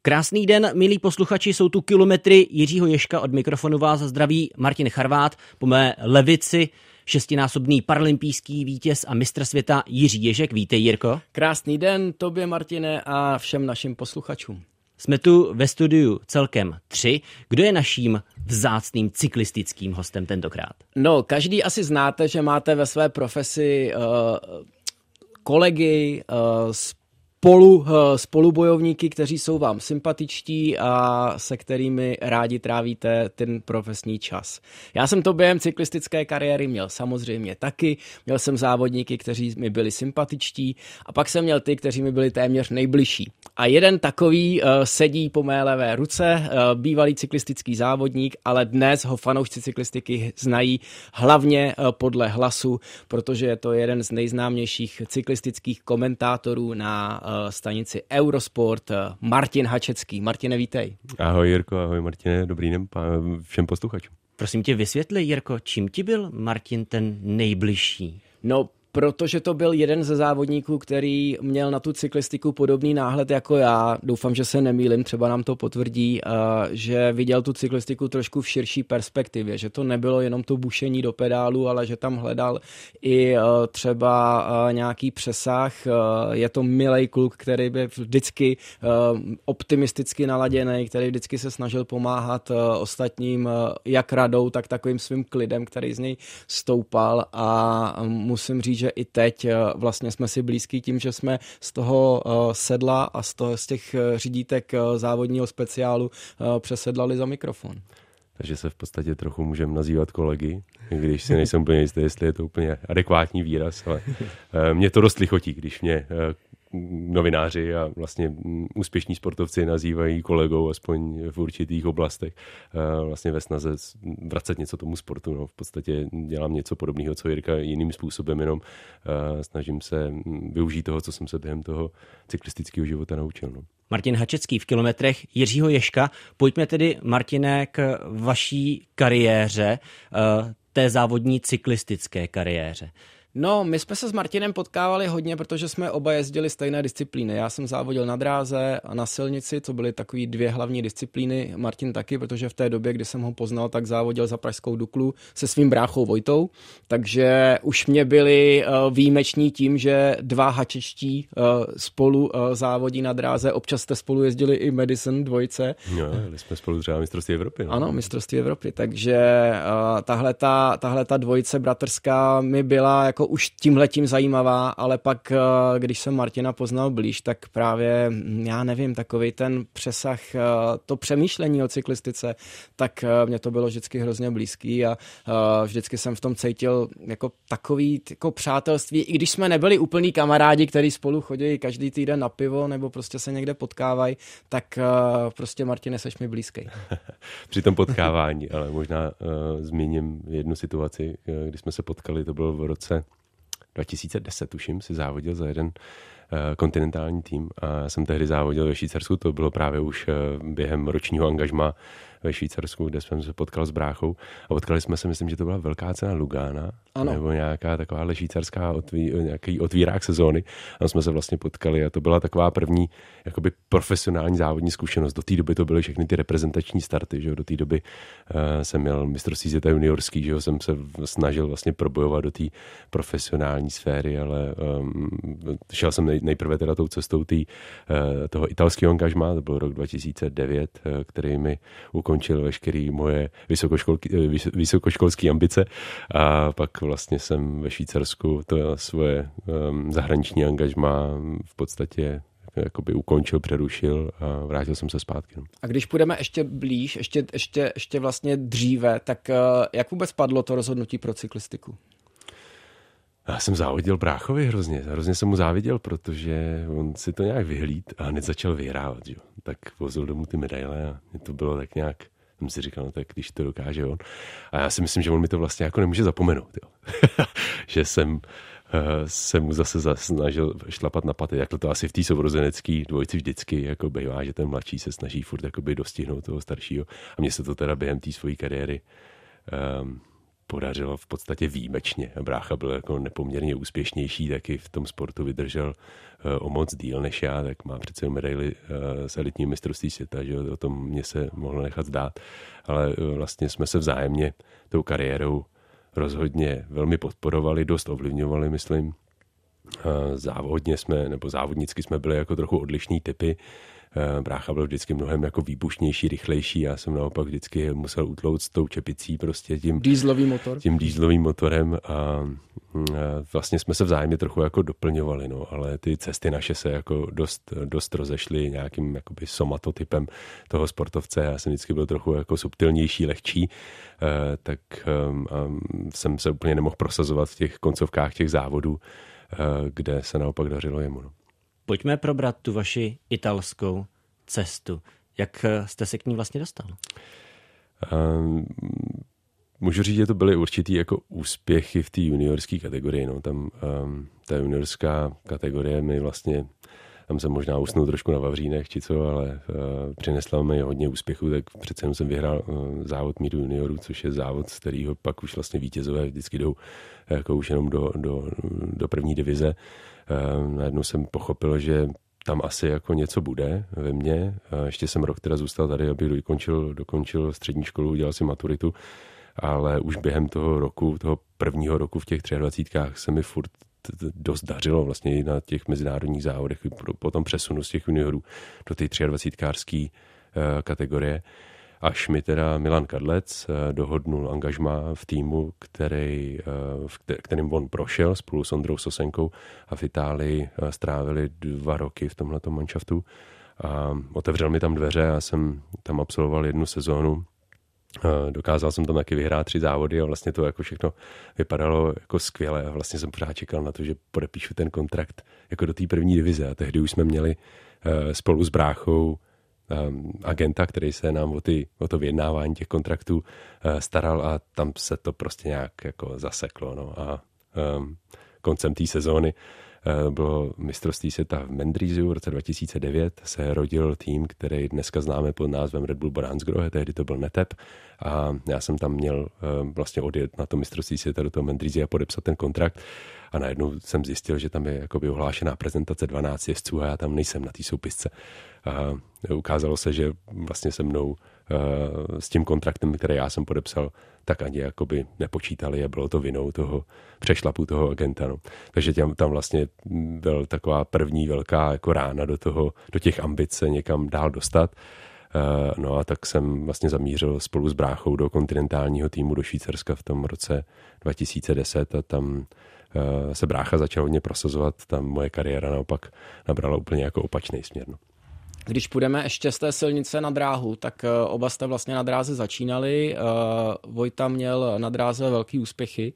Krásný den, milí posluchači, jsou tu kilometry Jiřího Ježka, od mikrofonu vás zdraví Martin Charvát, po mé levici šestinásobný paralympijský vítěz a mistr světa Jiří Ježek. Vítej, Jirko. Krásný den tobě, Martine, a všem našim posluchačům. Jsme tu ve studiu celkem 3. Kdo je naším vzácným cyklistickým hostem tentokrát? No, každý asi znáte, že máte ve své profesi kolegy, spolubojovníky, kteří jsou vám sympatičtí a se kterými rádi trávíte ten profesní čas. Já jsem to během cyklistické kariéry měl samozřejmě taky. Měl jsem závodníky, kteří mi byli sympatičtí, a pak jsem měl ty, kteří mi byli téměř nejbližší. A jeden takový sedí po mé levé ruce, bývalý cyklistický závodník, ale dnes ho fanoušci cyklistiky znají hlavně podle hlasu, protože je to jeden z nejznámějších cyklistických komentátorů na stanici Eurosport, Martin Hačecký. Martine, vítej. Ahoj Jirko, ahoj Martine, dobrý den všem posluchačům. Prosím tě, vysvětli, Jirko, čím ti byl Martin ten nejbližší? No, protože to byl jeden ze závodníků, který měl na tu cyklistiku podobný náhled jako já. Doufám, že se nemýlim, třeba nám to potvrdí, že viděl tu cyklistiku trošku v širší perspektivě, že to nebylo jenom to bušení do pedálu, ale že tam hledal i třeba nějaký přesah. Je to milej kluk, který byl vždycky optimisticky naladěný, který vždycky se snažil pomáhat ostatním jak radou, tak takovým svým klidem, který z něj stoupal, a musím říct, že i teď vlastně jsme si blízký tím, že jsme z toho sedla a z těch řídítek závodního speciálu přesedlali za mikrofon. Takže se v podstatě trochu můžeme nazývat kolegy, když si nejsem úplně jistý, jestli je to úplně adekvátní výraz, ale mě to dost lichotí, když mě novináři a vlastně úspěšní sportovci nazývají kolegou, aspoň v určitých oblastech, vlastně ve snaze vracet něco tomu sportu. No. V podstatě dělám něco podobného, co Jirka, jiným způsobem, jenom snažím se využít toho, co jsem se během toho cyklistického života naučil. No. Martin Hačecký v kilometrech Jiřího Ježka. Pojďme tedy, Martine, k vaší kariéře, té závodní cyklistické kariéře. No, my jsme se s Martinem potkávali hodně, protože jsme oba jezdili stejné disciplíny. Já jsem závodil na dráze a na silnici, co byly takový 2 hlavní disciplíny. Martin taky, protože v té době, kdy jsem ho poznal, tak závodil za pražskou Duklu se svým bráchou Vojtou. Takže už mě byli výjimeční tím, že 2 hačečtí spolu závodí na dráze. Občas jste spolu jezdili i Madison dvojce. No, jeli jsme spolu třeba mistrovství Evropy. No. Ano, mistrovství Evropy. Takže tahleta dvojice bratrská mi byla jako už tímhletím zajímavá, ale pak, když jsem Martina poznal blíž, tak právě, já nevím, takovej ten přesah, to přemýšlení o cyklistice, tak mě to bylo vždycky hrozně blízký a vždycky jsem v tom cítil jako takový jako přátelství, i když jsme nebyli úplní kamarádi, kteří spolu chodí každý týden na pivo nebo prostě se někde potkávají, tak prostě, Martine, seš mi blízký. Při tom potkávání, ale možná zmíním jednu situaci, kdy jsme se potkali, to bylo v roce 2010, tuším, si závodil za jeden kontinentální tým a jsem tehdy závodil ve Švýcarsku, to bylo právě už během ročního angažma ve Švýcarsku, kde jsme se potkali s bráchou a potkali jsme se, myslím, že to byla velká cena Lugana, ano, nebo nějaká taková švýcarská nějaký otvírák sezóny, a jsme se vlastně potkali a to byla taková první jakoby profesionální závodní zkušenost. Do té doby to byly všechny ty reprezentační starty, že do té doby jsem měl mistrovství světa juniorský, že jsem se snažil vlastně probojovat do té profesionální sféry, ale šel jsem nejprve teda tou cestou toho italského angažmá, to byl rok 2009, který mi ukončil veškeré moje vysokoškolské ambice, a pak vlastně jsem ve Švýcarsku to svoje zahraniční angažmá v podstatě jakoby ukončil, přerušil a vrátil jsem se zpátky. No. A když půjdeme ještě blíž, ještě vlastně dříve, tak jak vůbec padlo to rozhodnutí pro cyklistiku? Já jsem závodil bráchovi hrozně jsem mu záviděl, protože on si to nějak vyhlíd a hned začal vyhrávat. Jo. Tak vozil domů ty medaile a to bylo tak nějak, jsem si říkal, no tak když to dokáže on. A já si myslím, že on mi to vlastně jako nemůže zapomenout. Jo. Že jsem se mu zase snažil šlapat na paty. Jak to asi v té sourozenecké dvojici vždycky jako bývá, že ten mladší se snaží furt jakoby dostihnout toho staršího. A mně se to teda během té své kariéry podařilo v podstatě výjimečně. Brácha byl jako nepoměrně úspěšnější, taky v tom sportu vydržel o moc díl než já, tak má přece medaili z elitní mistrovství světa, že o tom mě se mohlo nechat zdát, ale vlastně jsme se vzájemně tou kariérou rozhodně velmi podporovali, dost ovlivňovali, myslím. Závodnicky jsme byli jako trochu odlišný typy. Brácha byl vždycky mnohem jako výbušnější, rychlejší. Já jsem naopak vždycky musel utlouct tou čepicí prostě tím dýzlovým motorem a vlastně jsme se vzájemně trochu jako doplňovali, no, ale ty cesty naše se jako dost rozešly nějakým jakoby somatotypem toho sportovce. Já jsem vždycky byl trochu jako subtilnější, lehčí, tak jsem se úplně nemohl prosazovat v těch koncovkách těch závodů, kde se naopak dařilo jemu. No. Pojďme probrat tu vaši italskou cestu. Jak jste se k ní vlastně dostal? Můžu říct, že to byly určitý jako úspěchy v té juniorské kategorii. No. Tam ta juniorská kategorie mi vlastně, tam jsem možná usnul trošku na vavřínech, či co, ale přinesla mi hodně úspěchů, tak přece jsem vyhrál závod míru juniorů, což je závod, z kterého pak už vlastně vítězové vždycky jdou jako už jenom do první divize. Najednou jsem pochopil, že tam asi jako něco bude ve mně. Ještě jsem rok teda zůstal tady, abych dokončil střední školu, udělal si maturitu, ale už během toho prvního roku v těch 23 se mi furt dost dařilo vlastně i na těch mezinárodních závodech po tom přesunu z těch juniorů do té 23kářské kategorie. Až mi teda Milan Kadlec dohodnul angažmá v týmu, kterým on prošel spolu s Ondrou Sosenkou a v Itálii strávili 2 roky v tomhletom manšaftu. A otevřel mi tam dveře, já jsem tam absolvoval 1 sezónu. Dokázal jsem tam taky vyhrát 3 závody a vlastně to jako všechno vypadalo jako skvěle a vlastně jsem pořád čekal na to, že podepíšu ten kontrakt jako do té první divize a tehdy už jsme měli spolu s bráchou agenta, který se nám o to vyjednávání těch kontraktů staral a tam se to prostě nějak jako zaseklo. No. A koncem té sezóny bylo mistrovství světa v Mendrisiu v roce 2009, se rodil tým, který dneska známe pod názvem Red Bull Baranskrohe, tehdy to byl Netep a já jsem tam měl vlastně odjet na to mistrovství světa do toho Mendrisia a podepsat ten kontrakt a najednou jsem zjistil, že tam je jakoby ohlášená prezentace 12 jezdců a já tam nejsem na té soupisce. A ukázalo se, že vlastně se mnou s tím kontraktem, který já jsem podepsal, tak ani jakoby nepočítali a bylo to vinou toho přešlapu toho agenta. No. Takže tam vlastně byl taková první velká jako rána do těch ambic se někam dál dostat. No a tak jsem vlastně zamířil spolu s bráchou do kontinentálního týmu do Švýcarska v tom roce 2010 a tam se brácha začal hodně prosazovat, tam moje kariéra naopak nabrala úplně jako opačný směr. No. Když půjdeme ještě z té silnice na dráhu, tak oba jste vlastně na dráze začínali. Vojta měl na dráze velký úspěchy.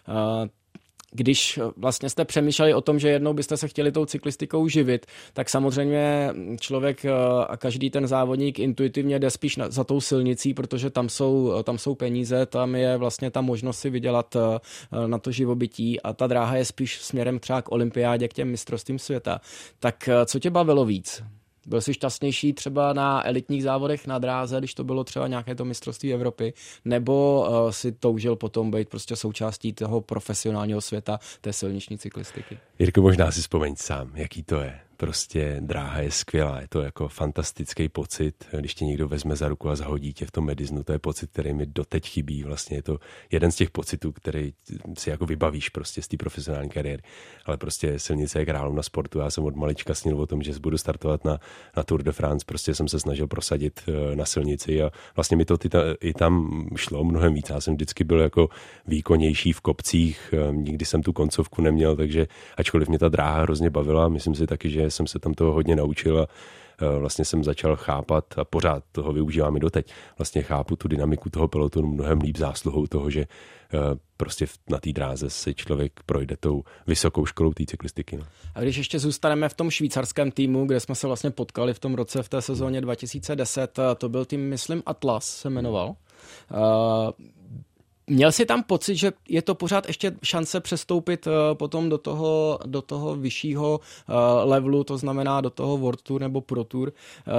Když vlastně jste přemýšleli o tom, že jednou byste se chtěli tou cyklistikou živit, tak samozřejmě člověk a každý ten závodník intuitivně jde spíš za tou silnicí, protože tam jsou peníze, tam je vlastně ta možnost si vydělat na to živobytí a ta dráha je spíš směrem třeba k olympiádě, k těm mistrovstvím světa. Tak co tě bavilo víc? Byl jsi šťastnější třeba na elitních závodech na dráze, když to bylo třeba nějaké to mistrovství Evropy, nebo si toužil potom být prostě součástí toho profesionálního světa té silniční cyklistiky? Jirko, možná si vzpomeň sám, jaký to je. Prostě dráha je skvělá, je to jako fantastický pocit, když tě někdo vezme za ruku a zahodí tě v tom mediznu, to je pocit, který mi doteď chybí, vlastně je to jeden z těch pocitů, který si jako vybavíš prostě z té profesionální kariéry, ale prostě silnice je královna sportu, já jsem od malička snil o tom, že budu startovat na Tour de France, prostě jsem se snažil prosadit na silnici a vlastně mi to i tam šlo mnohem víc, já jsem vždycky byl jako výkonnější v kopcích, nikdy jsem tu koncovku neměl, takže ačkoliv mě ta dráha hrozně bavila, myslím si taky, že jsem se tam toho hodně naučil a vlastně jsem začal chápat a pořád toho využívám i doteď. Vlastně chápu tu dynamiku toho pelotonu mnohem líp zásluhou toho, že prostě na té dráze si člověk projde tou vysokou školou té cyklistiky. No. A když ještě zůstaneme v tom švýcarském týmu, kde jsme se vlastně potkali v tom roce v té sezóně 2010, to byl tým, myslím, Atlas se jmenoval. Měl jsi tam pocit, že je to pořád ještě šance přestoupit potom do toho vyššího levelu, to znamená do toho World Tour nebo Pro Tour,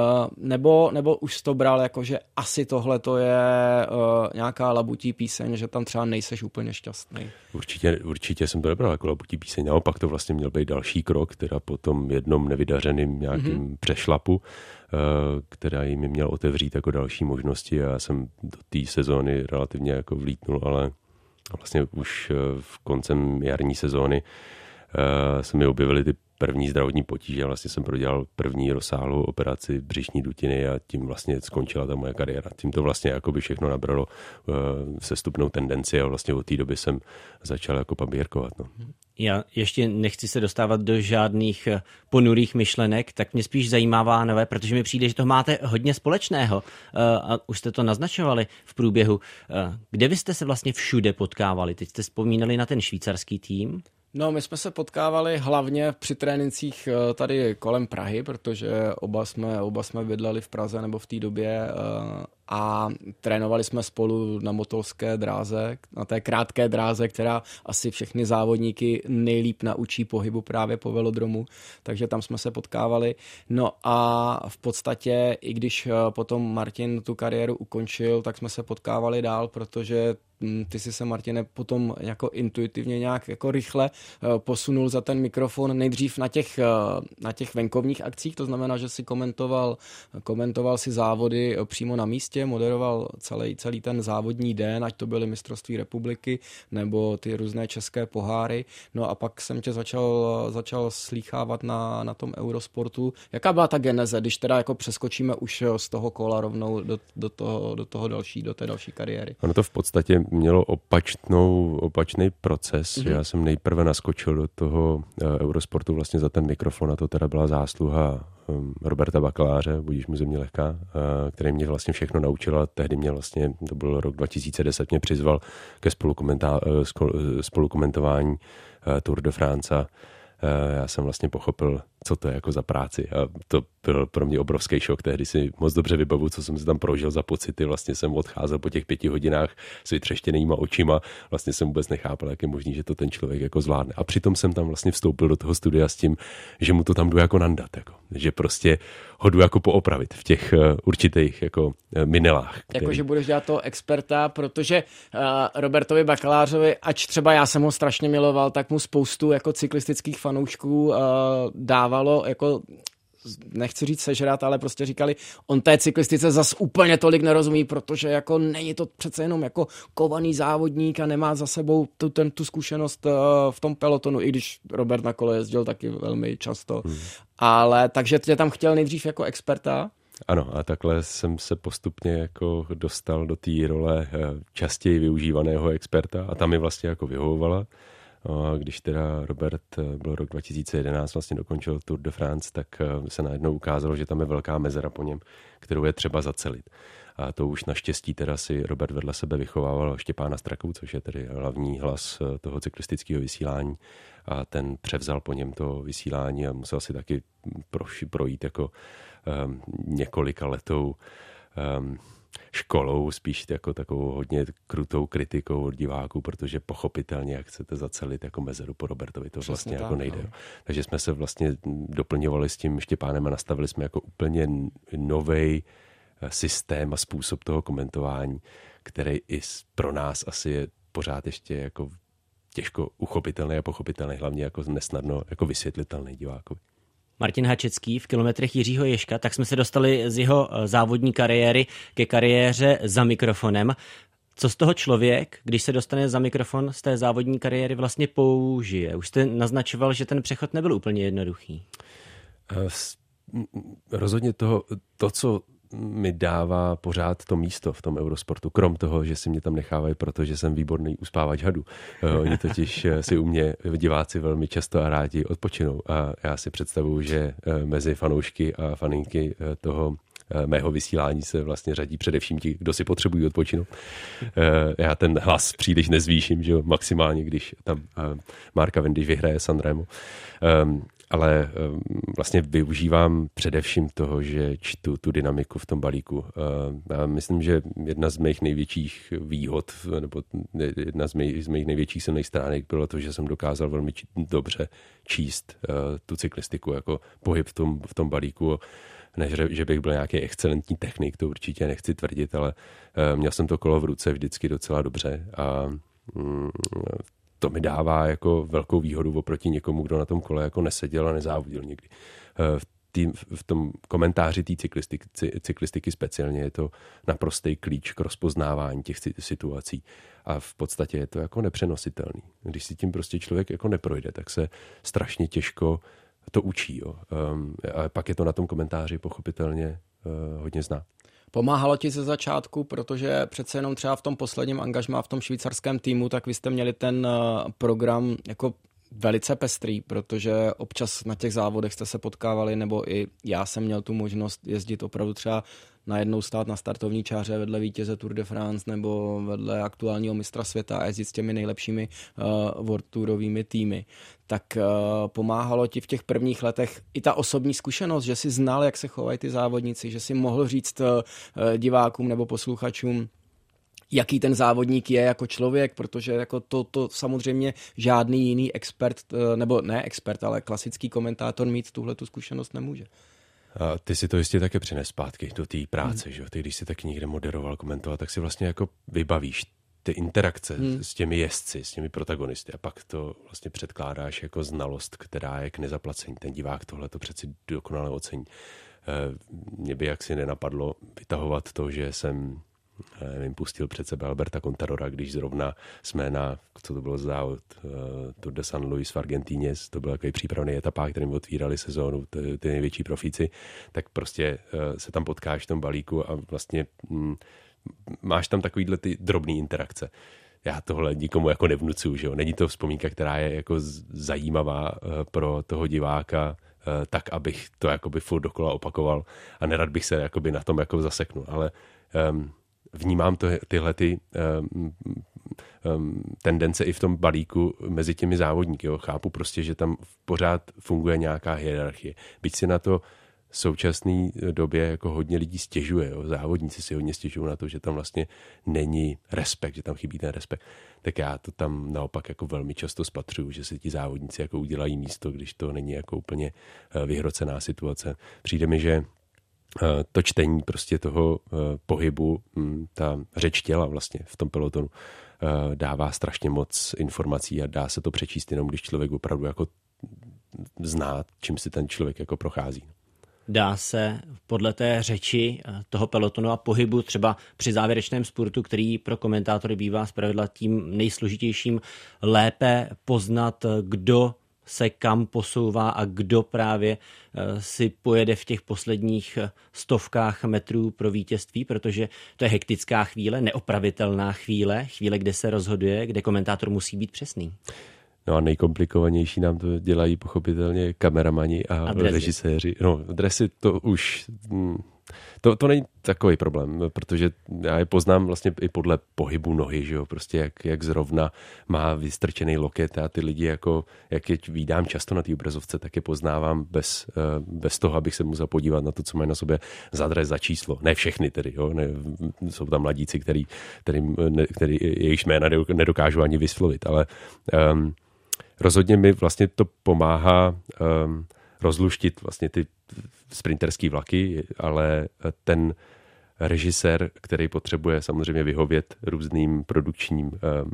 nebo už jsi to bral jako, že asi tohle to je nějaká labutí píseň, že tam třeba nejseš úplně šťastný? Určitě jsem to nebral jako labutí píseň, naopak to vlastně měl být další krok, teda po tom jednom nevydařeným nějakým přešlapu, která jim měl otevřít jako další možnosti a já jsem do té sezóny relativně jako vlítnul, ale vlastně už v koncem jarní sezóny se mi objevily ty první zdravotní potíže. Vlastně jsem prodělal první rozsáhlou operaci břišní dutiny a tím vlastně skončila ta moje kariéra. Tím to vlastně jako by všechno nabralo sestupnou tendenci a vlastně od té doby jsem začal jako pabírkovat. No. Já ještě nechci se dostávat do žádných ponurých myšlenek, tak mě spíš zajímá nové, protože mi přijde, že toho máte hodně společného a už jste to naznačovali v průběhu. Kde vy jste se vlastně všude potkávali? Teď jste vzpomínali na ten švýcarský tým. No, my jsme se potkávali hlavně při trénincích tady kolem Prahy, protože oba jsme bydleli v Praze nebo v té době a trénovali jsme spolu na motolské dráze, na té krátké dráze, která asi všechny závodníky nejlíp naučí pohybu právě po velodromu, takže tam jsme se potkávali. No a v podstatě, i když potom Martin tu kariéru ukončil, tak jsme se potkávali dál, protože ty jsi se, Martine, potom jako intuitivně nějak jako rychle posunul za ten mikrofon nejdřív na těch venkovních akcích, to znamená, že si komentoval si závody přímo na místě, moderoval celý ten závodní den, ať to byly mistrovství republiky nebo ty různé české poháry. No a pak jsem tě začal slýchávat na tom Eurosportu. Jaká byla ta geneze, když teda jako přeskočíme už z toho kola rovnou do té další kariéry? Ono to v podstatě mělo opačný proces. Já jsem nejprve naskočil do toho Eurosportu vlastně za ten mikrofon a to teda byla zásluha Roberta Bakaláře, budíš mu země lehká, který mě vlastně všechno naučil a tehdy mě vlastně, to byl rok 2010, mě přizval ke spolukomentování Tour de France. Já jsem vlastně pochopil, co to je jako za práci a to byl pro mě obrovský šok. Tehdy si moc dobře vybavu, co jsem si tam prožil za pocity. Vlastně jsem odcházel po těch 5 hodinách s vytřeštěnýma očima. Vlastně jsem vůbec nechápal, jak je možný, že to ten člověk jako zvládne. A přitom jsem tam vlastně vstoupil do toho studia s tím, že mu to tam jdu jako nandat. Jako. Že prostě ho jdu jako poopravit v těch určitých jako minelách. Jakože budeš dělat toho experta, protože Robertovi Bakalářovi, ač třeba já jsem ho strašně miloval, tak mu spoustu jako cyklistických fanoušků dávalo jako, nechci říct sežrat, ale prostě říkali, on té cyklistice zas úplně tolik nerozumí, protože jako není to přece jenom jako kovaný závodník a nemá za sebou tu zkušenost v tom pelotonu, i když Robert na kole jezdil taky velmi často. Ale takže tě tam chtěl nejdřív jako experta? Ano, a takhle jsem se postupně jako dostal do té role častěji využívaného experta a tam mi vlastně jako vyhovovala. A když teda Robert byl rok 2011, vlastně dokončil Tour de France, tak se najednou ukázalo, že tam je velká mezera po něm, kterou je třeba zacelit. A to už naštěstí teda si Robert vedle sebe vychovával Štěpána Straku, což je tedy hlavní hlas toho cyklistického vysílání. A ten převzal po něm to vysílání a musel si taky projít jako několika letou školou, spíš jako takovou hodně krutou kritikou od diváků, protože pochopitelně, jak chcete zacelit jako mezeru po Robertovi, to vlastně jako nejde. No. Takže jsme se vlastně doplňovali s tím Štěpánem a nastavili jsme jako úplně novej systém a způsob toho komentování, který i pro nás asi je pořád ještě jako těžko uchopitelný a pochopitelný, hlavně jako nesnadno jako vysvětlitelný divákovi. Martin Hačecký v kilometrech Jiřího Ježka, tak jsme se dostali z jeho závodní kariéry ke kariéře za mikrofonem. Co z toho člověk, když se dostane za mikrofon z té závodní kariéry, vlastně použije? Už jste naznačoval, že ten přechod nebyl úplně jednoduchý. Rozhodně to, co mi dává pořád to místo v tom Eurosportu, krom toho, že si mě tam nechávají, protože jsem výborný uspávač hadů. Oni totiž si u mě diváci velmi často a rádi odpočinou a já si představuju, že mezi fanoušky a faninky toho mého vysílání se vlastně řadí především ti, kdo si potřebují odpočinout. Já ten hlas příliš nezvýším, že jo, maximálně, když tam Mark Cavendish vyhraje Sanremo. Ale vlastně využívám především toho, že čtu tu dynamiku v tom balíku. Já myslím, že jedna z mých největších výhod, nebo jedna z mých největších silných stránek bylo to, že jsem dokázal velmi dobře číst tu cyklistiku, jako pohyb v tom balíku. Ne, že bych byl nějaký excelentní technik, to určitě nechci tvrdit, ale měl jsem to kolo v ruce vždycky docela dobře a to mi dává jako velkou výhodu oproti někomu, kdo na tom kole jako neseděl a nezávodil nikdy. V tom komentáři té cyklistiky speciálně je to naprostý klíč k rozpoznávání těch situací a v podstatě je to jako nepřenositelný. Když si tím prostě člověk jako neprojde, tak se strašně těžko to učí. Jo. A pak je to na tom komentáři pochopitelně hodně znát. Pomáhalo ti ze začátku, protože přece jenom třeba v tom posledním angažmá v tom švýcarském týmu, tak vy jste měli ten program jako velice pestrý, protože občas na těch závodech jste se potkávali, nebo i já jsem měl tu možnost jezdit opravdu třeba najednou stát na startovní čáře vedle vítěze Tour de France nebo vedle aktuálního mistra světa a jezdit s těmi nejlepšími World Tourovými týmy. Tak pomáhalo ti v těch prvních letech i ta osobní zkušenost, že jsi znal, jak se chovají ty závodníci, že jsi mohl říct divákům nebo posluchačům, jaký ten závodník je jako člověk, protože jako to samozřejmě žádný jiný expert, nebo ne expert, ale klasický komentátor mít tuhletu zkušenost nemůže. A ty si to jistě také přines zpátky do té práce, že? Ty, když jsi taky někde moderoval, komentoval, tak si vlastně jako vybavíš ty interakce s těmi jezdci, s těmi protagonisty a pak to vlastně předkládáš jako znalost, která je k nezaplacení. Ten divák tohle to přeci dokonale ocení. Mě by jaksi nenapadlo vytahovat to, že jsem pustil před sebe Alberta Contadora, když zrovna jsme na, co to bylo závod, Tour de San Luis v Argentíně, to byl takový přípravný etapák, kterým otvírali sezónu ty největší profíci, tak prostě se tam potkáš v tom balíku a vlastně máš tam takovýhle ty drobný interakce. Já tohle nikomu jako nevnucuju, že jo? Není to vzpomínka, která je jako zajímavá pro toho diváka, tak abych to jakoby furt dokola opakoval a nerad bych se jakoby na tom jako zaseknul, ale vnímám tyhle tendence i v tom balíku mezi těmi závodníky. Jo. Chápu prostě, že tam pořád funguje nějaká hierarchie. Byť si na to v současné době jako hodně lidí stěžuje. Jo. Závodníci si hodně stěžují na to, že tam vlastně není respekt, že tam chybí ten respekt. Tak já to tam naopak jako velmi často spatřuju, že si ti závodníci jako udělají místo, když to není jako úplně vyhrocená situace. Přijde mi, že to čtení prostě toho pohybu, ta řeč těla vlastně v tom pelotonu dává strašně moc informací a dá se to přečíst jenom, když člověk opravdu jako zná, čím si ten člověk jako prochází. Dá se podle té řeči toho pelotonu a pohybu třeba při závěrečném spurtu, který pro komentátory bývá zpravidla tím nejsložitějším, lépe poznat, kdo se kam posouvá a kdo právě si pojede v těch posledních stovkách metrů pro vítězství, protože to je hektická chvíle, neopravitelná chvíle, kde se rozhoduje, kde komentátor musí být přesný. No a nejkomplikovanější nám to dělají pochopitelně kameramani a režiséři. No, dresy to už... To není takový problém, protože já je poznám vlastně i podle pohybu nohy, že jo, prostě jak zrovna má vystrčený loket a ty lidi jako, jak je vídám často na té obrazovce, tak je poznávám bez toho, abych se musel podívat na to, co mají na sobě za dres, za číslo. Ne všechny tedy, jo, jsou tam mladíci, který jejichž jména nedokážu ani vyslovit, ale rozhodně mi vlastně to pomáhá rozluštit vlastně ty sprinterský vlaky, ale ten režisér, který potřebuje samozřejmě vyhovět různým produkčním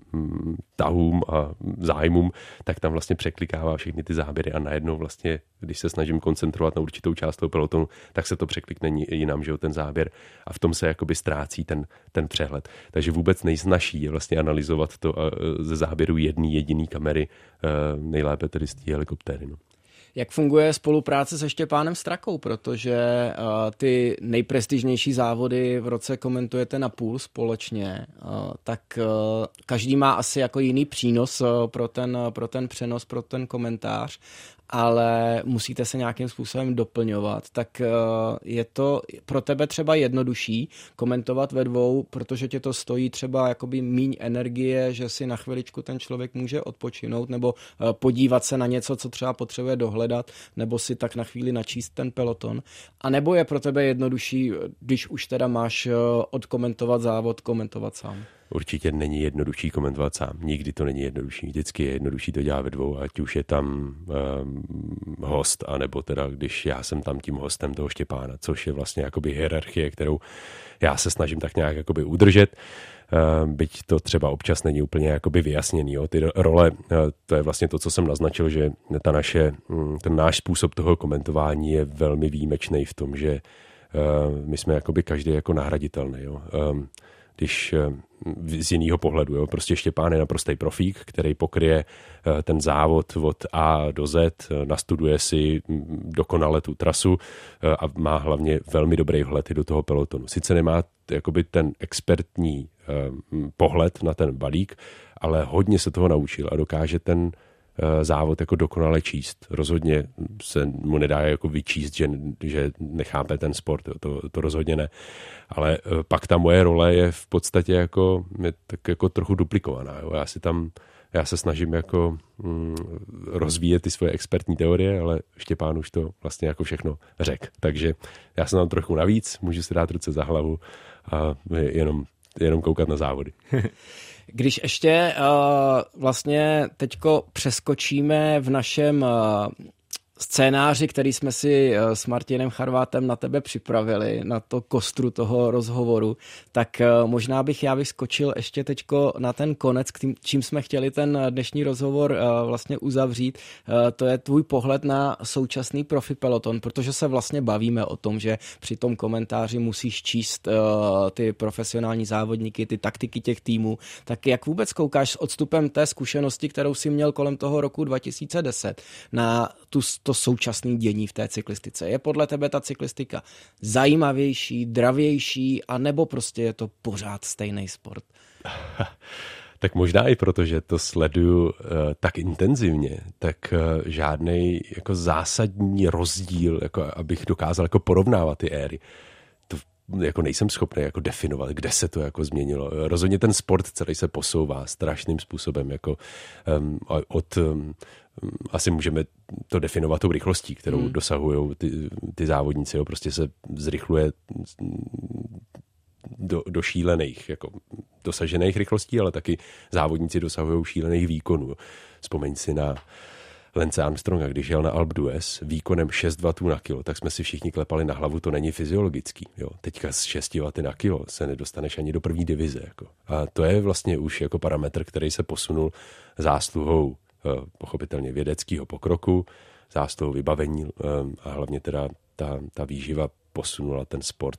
tahům a zájmům, tak tam vlastně překlikává všechny ty záběry a najednou vlastně, když se snažím koncentrovat na určitou část toho pelotonu, tak se to překlikne jinam, že jo, ten záběr a v tom se jakoby ztrácí ten přehled. Takže vůbec nejsnažší je vlastně analyzovat to ze záběru jediný kamery, nejlépe tedy z té helikoptéry. No. Jak funguje spolupráce se Štěpánem Strakou, protože ty nejprestižnější závody v roce komentujete na půl společně, tak každý má asi jako jiný přínos pro ten přenos, pro ten komentář ale musíte se nějakým způsobem doplňovat, tak je to pro tebe třeba jednodušší komentovat ve dvou, protože tě to stojí třeba jakoby míň energie, že si na chviličku ten člověk může odpočinout nebo podívat se na něco, co třeba potřebuje dohledat, nebo si tak na chvíli načíst ten peloton. A nebo je pro tebe jednodušší, když už teda máš odkomentovat závod, komentovat sám? Určitě není jednodušší komentovat sám. Nikdy to není jednodušší. Vždycky je jednodušší to dělat ve dvou, ať už je tam host, anebo teda, když já jsem tam tím hostem toho Štěpána, což je vlastně jakoby hierarchie, kterou já se snažím tak nějak jakoby udržet. Byť to třeba občas není úplně jakoby vyjasněný. Jo. Ty role, to je vlastně to, co jsem naznačil, že ten náš způsob toho komentování je velmi výjimečný v tom, že my jsme jakoby každý jako nahraditelný. Jo. Když z jiného pohledu. Jo. Prostě Štěpán je naprostý profík, který pokryje ten závod od A do Z, nastuduje si dokonale tu trasu a má hlavně velmi dobrý vhled i do toho pelotonu. Sice nemá jakoby ten expertní pohled na ten balík, ale hodně se toho naučil a dokáže ten závod jako dokonale číst. Rozhodně se mu nedá jako vyčíst, že nechápe ten sport, to rozhodně ne. Ale pak ta moje role je v podstatě tak jako trochu duplikovaná. Jo. Já se snažím jako rozvíjet ty svoje expertní teorie, ale Štěpán už to vlastně jako všechno řekl. Takže já jsem tam trochu navíc, můžu si dát ruce za hlavu a jenom koukat na závody. Když ještě vlastně teďko přeskočíme v našem scénáři, který jsme si s Martinem Charvátem na tebe připravili, na to kostru toho rozhovoru, tak možná bych skočil ještě teďko na ten konec, čím jsme chtěli ten dnešní rozhovor vlastně uzavřít. To je tvůj pohled na současný profi peloton, protože se vlastně bavíme o tom, že při tom komentáři musíš číst ty profesionální závodníky, ty taktiky těch týmů. Tak jak vůbec koukáš s odstupem té zkušenosti, kterou jsi měl kolem toho roku 2010 na to současné dění v té cyklistice? Je podle tebe ta cyklistika zajímavější, dravější, a nebo prostě je to pořád stejný sport? Tak možná i proto, že to sleduju tak intenzivně, tak žádnej jako zásadní rozdíl, jako abych dokázal jako porovnávat ty éry. To jako nejsem schopný jako definovat, kde se to jako změnilo. Rozhodně ten sport celý se posouvá strašným způsobem, jako asi můžeme to definovat tou rychlostí, kterou dosahují ty závodníci. Jo. Prostě se zrychluje do šílených, jako dosažených rychlostí, ale taky závodníci dosahují šílených výkonů. Vzpomeň si na Lance Armstronga, když jel na Alpe d'Huez výkonem 6 W na kilo, tak jsme si všichni klepali na hlavu, to není fyziologický. Jo. Teďka z 6 W na kilo se nedostaneš ani do první divize. Jako. A to je vlastně už jako parametr, který se posunul zásluhou pochopitelně vědeckého pokroku, zásluhou vybavení a hlavně teda ta výživa posunula ten sport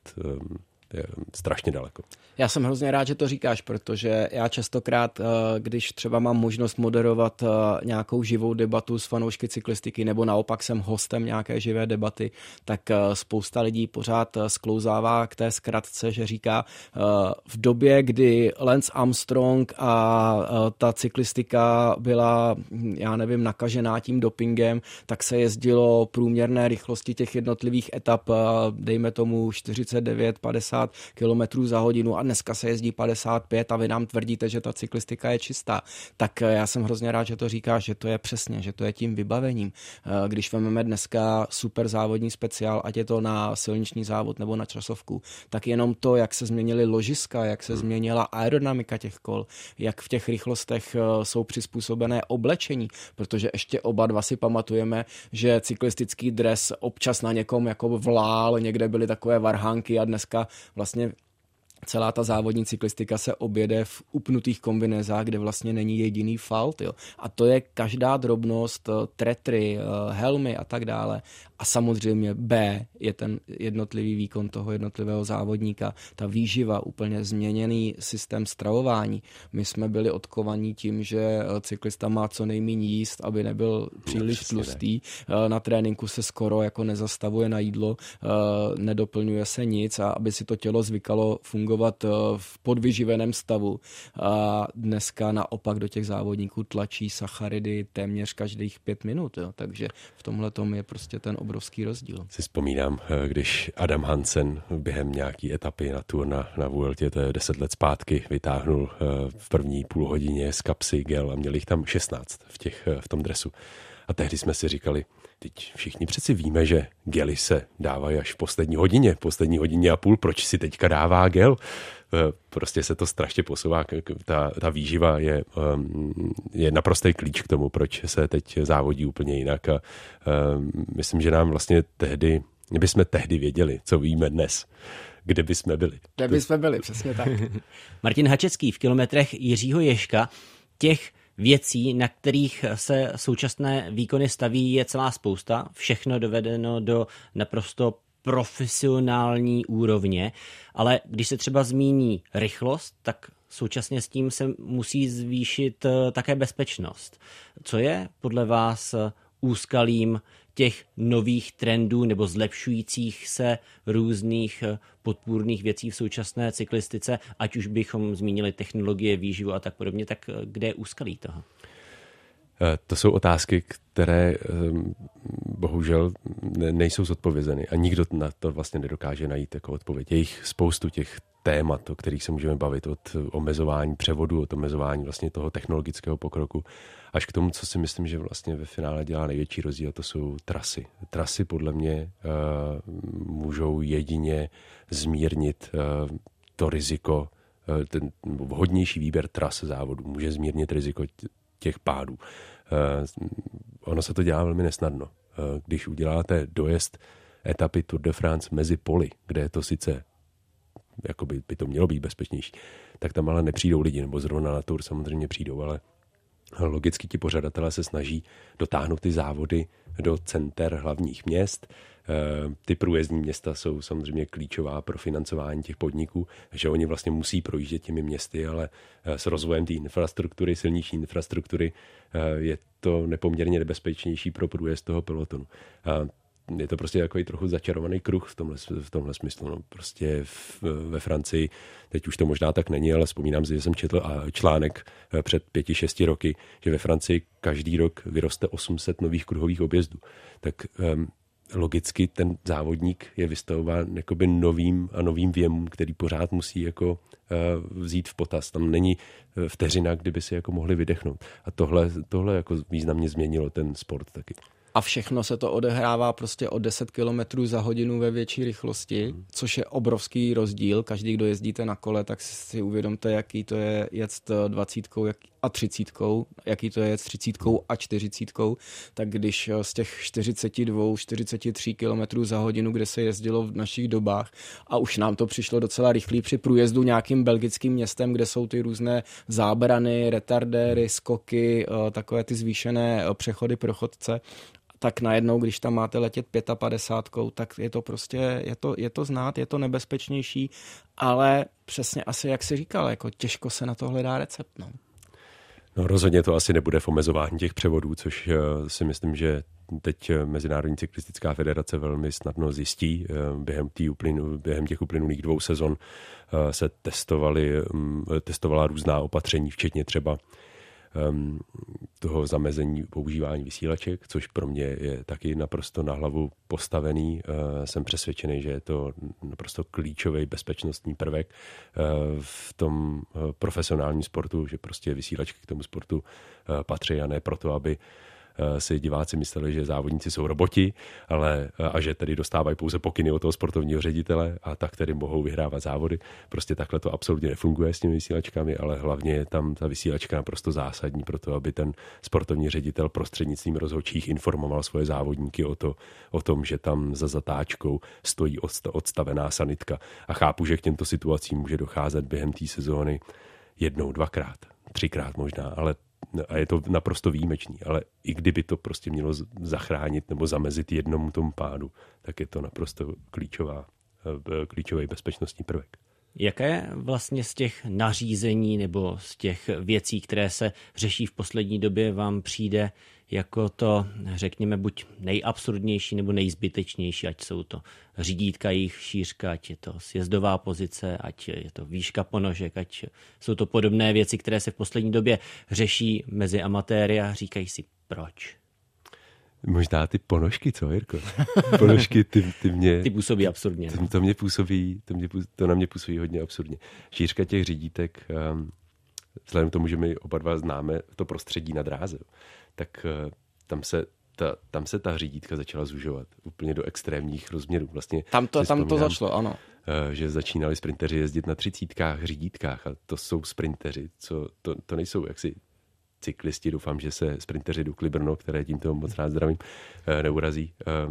strašně daleko. Já jsem hrozně rád, že to říkáš, protože já častokrát, když třeba mám možnost moderovat nějakou živou debatu s fanoušky cyklistiky, nebo naopak jsem hostem nějaké živé debaty, tak spousta lidí pořád sklouzává k té zkratce, že říká, v době, kdy Lance Armstrong a ta cyklistika byla, já nevím, nakažená tím dopingem, tak se jezdilo průměrné rychlosti těch jednotlivých etap, dejme tomu 49-50 km za hodinu, a dneska se jezdí 55 a vy nám tvrdíte, že ta cyklistika je čistá. Tak já jsem hrozně rád, že to říkáš, že to je přesně, že to je tím vybavením. Když vezmeme dneska super závodní speciál, ať je to na silniční závod nebo na časovku, tak jenom to, jak se změnily ložiska, jak se změnila aerodynamika těch kol, jak v těch rychlostech jsou přizpůsobené oblečení, protože ještě oba dva si pamatujeme, že cyklistický dres občas na někom jako vlál, někde byly takové varhánky a dneska vlastně celá ta závodní cyklistika se objede v upnutých kombinézách, kde vlastně není jediný falt. Jo. A to je každá drobnost, tretry, helmy a tak dále. A samozřejmě B je ten jednotlivý výkon toho jednotlivého závodníka, ta výživa, úplně změněný systém stravování. My jsme byli odkovaní tím, že cyklista má co nejméně jíst, aby nebyl příliš tlustý. Na tréninku se skoro jako nezastavuje na jídlo, nedoplňuje se nic, a aby si to tělo zvykalo fungovat fungovat v podvyživeném stavu. A dneska naopak do těch závodníků tlačí sacharidy téměř každých 5 minut. Jo. Takže v tomhle tom je prostě ten obrovský rozdíl. Si vzpomínám, když Adam Hansen během nějaký etapy na Tour na Vueltě, to je 10 let zpátky, vytáhnul v první půlhodině z kapsy gel a měli jich tam 16 v tom dresu. A tehdy jsme si říkali, teď všichni přeci víme, že gely se dávají až v poslední hodině a půl, proč si teďka dává gel? Prostě se to strašně posouvá, ta výživa je naprostý klíč k tomu, proč se teď závodí úplně jinak a myslím, že nám vlastně kdybychom tehdy věděli, co víme dnes, kde bychom byli. Kde bychom byli, přesně tak. Martin Hačecký v kilometrech Jiřího Ježka, těch věcí, na kterých se současné výkony staví, je celá spousta. Všechno dovedeno do naprosto profesionální úrovně, ale když se třeba zmíní rychlost, tak současně s tím se musí zvýšit také bezpečnost. Co je podle vás úskalím těch nových trendů nebo zlepšujících se různých podpůrných věcí v současné cyklistice, ať už bychom zmínili technologie, výživu a tak podobně, tak kde je úskalí toho? To jsou otázky, které bohužel nejsou zodpovězeny a nikdo na to vlastně nedokáže najít jako odpověď. Je jich spoustu těch témat, o kterých se můžeme bavit, od omezování převodu, od omezování vlastně toho technologického pokroku, až k tomu, co si myslím, že vlastně ve finále dělá největší rozdíl, to jsou trasy. Trasy podle mě můžou jedině zmírnit to riziko, ten vhodnější výběr tras závodu může zmírnit riziko těch pádů. Ono se to dělá velmi nesnadno. Když uděláte dojezd etapy Tour de France mezi poli, kde je to sice jakoby by to mělo být bezpečnější, tak tam ale nepřijdou lidi, nebo zrovna na Tour samozřejmě přijdou, ale logicky ti pořadatelé se snaží dotáhnout ty závody do center hlavních měst. Ty průjezdní města jsou samozřejmě klíčová pro financování těch podniků, že oni vlastně musí projíždět těmi městy, ale s rozvojem té infrastruktury, silniční infrastruktury, je to nepoměrně nebezpečnější pro průjezd toho pelotonu. Je to prostě takový trochu začarovaný kruh v tomhle smyslu. No, prostě ve Francii, teď už to možná tak není, ale vzpomínám si, že jsem četl článek před 5-6 roky, že ve Francii každý rok vyroste 800 nových kruhových objezdů. Tak logicky ten závodník je vystavován jakoby novým věmům, který pořád musí jako vzít v potaz. Tam není vteřina, kdyby si jako mohli vydechnout. A tohle jako významně změnilo ten sport taky. A všechno se to odehrává prostě o 10 km za hodinu ve větší rychlosti, což je obrovský rozdíl. Každý, kdo jezdíte na kole, tak si uvědomte, jaký to je jet 20 a 30, jaký to je jet 30 a 40. Tak když z těch 42-43 km za hodinu, kde se jezdilo v našich dobách a už nám to přišlo docela rychlý při průjezdu nějakým belgickým městem, kde jsou ty různé zábrany, retardéry, skoky, takové ty zvýšené přechody pro chodce, tak najednou, když tam máte letět 55, tak je to prostě, je to znát, je to nebezpečnější, ale přesně asi, jak jsi říkal, jako těžko se na to hledá recept. No rozhodně to asi nebude v omezování těch převodů, což si myslím, že teď Mezinárodní cyklistická federace velmi snadno zjistí. Během těch uplynulých 2 sezon se testovala různá opatření, včetně třeba toho zamezení používání vysílaček, což pro mě je taky naprosto na hlavu postavený. Jsem přesvědčený, že je to naprosto klíčový bezpečnostní prvek v tom profesionálním sportu, že prostě vysílačky k tomu sportu patří a ne proto, aby si diváci mysleli, že závodníci jsou roboti, a že tedy dostávají pouze pokyny od toho sportovního ředitele a tak tedy mohou vyhrávat závody. Prostě takhle to absolutně nefunguje s těmi vysílačkami, ale hlavně je tam ta vysílačka naprosto zásadní pro to, aby ten sportovní ředitel prostřednictvím rozhodčích informoval svoje závodníky o tom, že tam za zatáčkou stojí odstavená sanitka. A chápu, že k těmto situacím může docházet během té sezóny 1, 2krát, 3krát možná, ale a je to naprosto výjimečný, ale i kdyby to prostě mělo zachránit nebo zamezit jednomu tomu pádu, tak je to naprosto klíčový bezpečnostní prvek. Jaké vlastně z těch nařízení nebo z těch věcí, které se řeší v poslední době, vám přijde jako to, řekněme, buď nejabsurdnější nebo nejzbytečnější, ať jsou to řídítka, jejich šířka, ať je to sjezdová pozice, ať je to výška ponožek, ať jsou to podobné věci, které se v poslední době řeší mezi amatéry a říkají si proč. Možná ty ponožky, co, Jirko? Ponožky, ty mě... Ty působí absurdně. To na mě působí hodně absurdně. Šířka těch řídítek, vzhledem k tomu, že my oba dva známe to prostředí na dráze, tak tam se ta řídítka začala zužovat úplně do extrémních rozměrů. Vlastně tam to začalo, ano. Že začínali sprinteři jezdit na 30 řídítkách a to jsou sprinteři, to nejsou jaksi cyklisti, doufám, že se sprinteři Dukly Brno, které tímto moc rád zdravím, neurazí,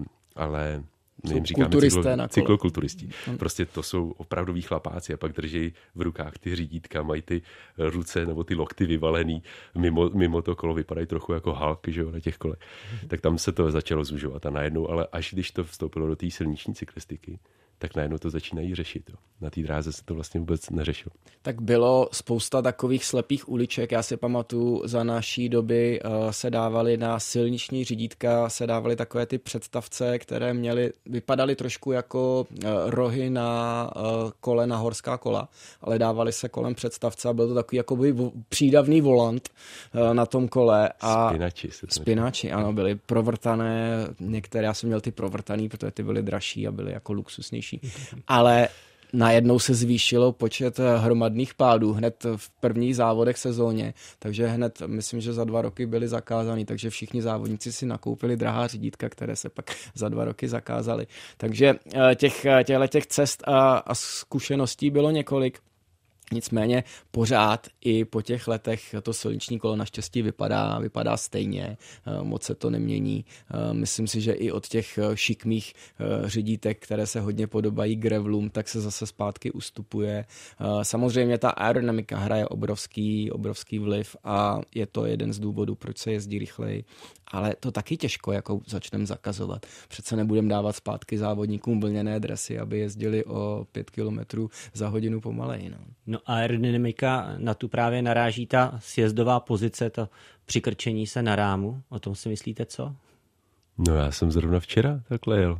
ale my jim říkáme cyklokulturisti. Prostě to jsou opravdoví chlapáci a pak drží v rukách ty řídítka, mají ty ruce nebo ty lokty vyvalený mimo to kolo, vypadají trochu jako Hulk, že jo, na těch kolech. Tak tam se to začalo zužovat a najednou, ale až když to vstoupilo do té silniční cyklistiky, tak najednou to začínají řešit. Jo. Na té dráze se to vlastně vůbec neřešilo. Tak bylo spousta takových slepých uliček. Já si pamatuju, za naší doby se dávaly na silniční řídítka, se dávaly takové ty představce, které vypadaly trošku jako rohy na kole, na horská kola, ale dávaly se kolem představce a byl to takový jakoby přídavný volant na tom kole. A Spinači, ano, byly provrtané, některé, já jsem měl ty provrtaný, protože ty byly dražší a byly jako luxusnější. Ale najednou se zvýšilo počet hromadných pádů hned v prvních závodech sezóně, takže hned, myslím, že za 2 roky byly zakázaný, takže všichni závodníci si nakoupili drahá řídítka, které se pak za 2 roky zakázaly. Takže těch cest a zkušeností bylo několik. Nicméně pořád i po těch letech to silniční kolo naštěstí vypadá stejně, moc se to nemění. Myslím si, že i od těch šikmých řídítek, které se hodně podobají gravelům, tak se zase zpátky ustupuje. Samozřejmě ta aerodynamika hraje obrovský vliv a je to jeden z důvodů, proč se jezdí rychleji. Ale to taky těžko jako začneme zakazovat. Přece nebudeme dávat zpátky závodníkům vlněné dresy, aby jezdili o 5 km za hodinu pomaleji. No aerodynamika, na tu právě naráží ta sjezdová pozice, to přikrčení se na rámu. O tom si myslíte co? No já jsem zrovna včera takhle jel.